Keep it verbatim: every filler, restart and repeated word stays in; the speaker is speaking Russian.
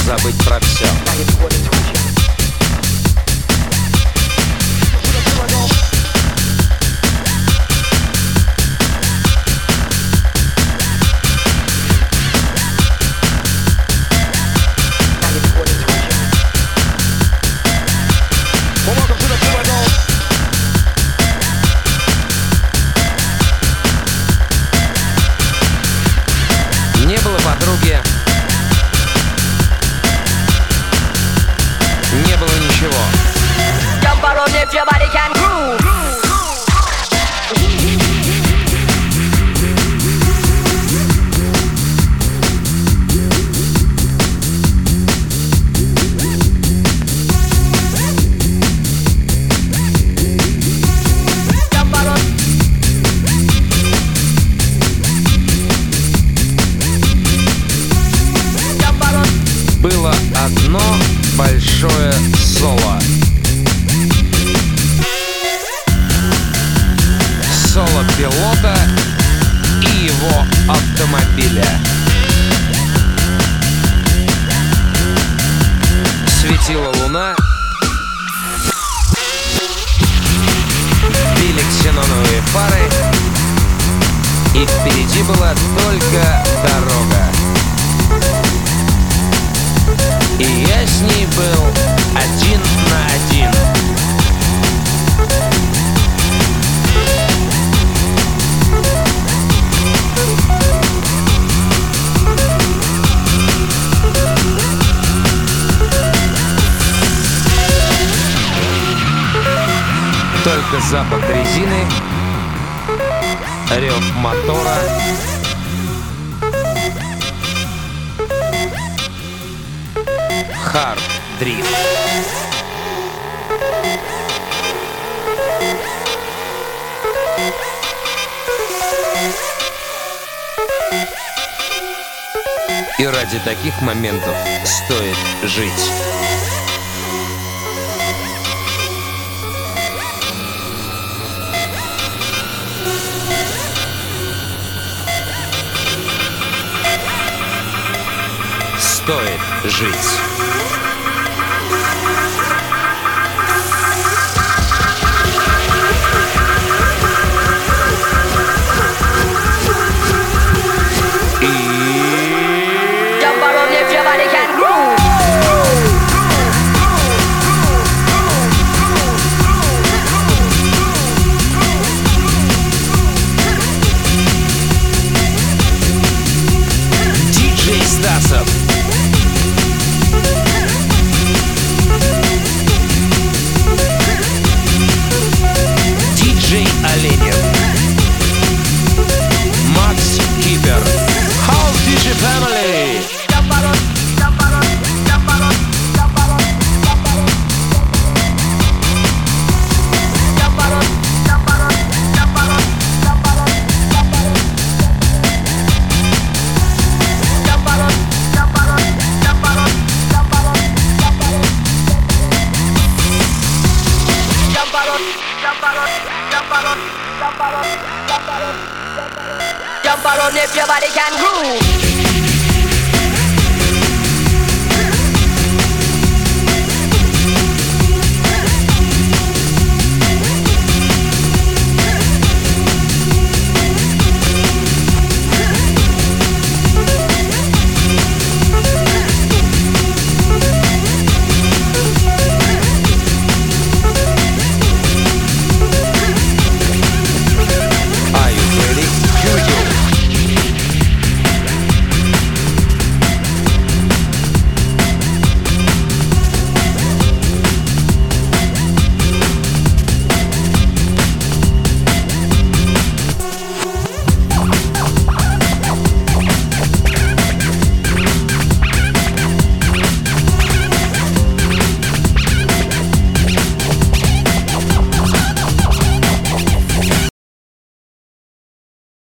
забыть про все. Не было подруги, не было ничего. Было одно большое соло. Соло пилота и его автомобиля. Светила луна, били ксеноновые фары, и впереди была только дорога. И я с ней был один на один. Только запах резины, рев мотора, хард дрифт. И ради таких моментов стоит жить. Стоит жить. Диджей Стасов. Диджей Оленев. Макс Кипер. House ди джей Family. Jump around if your body can groove.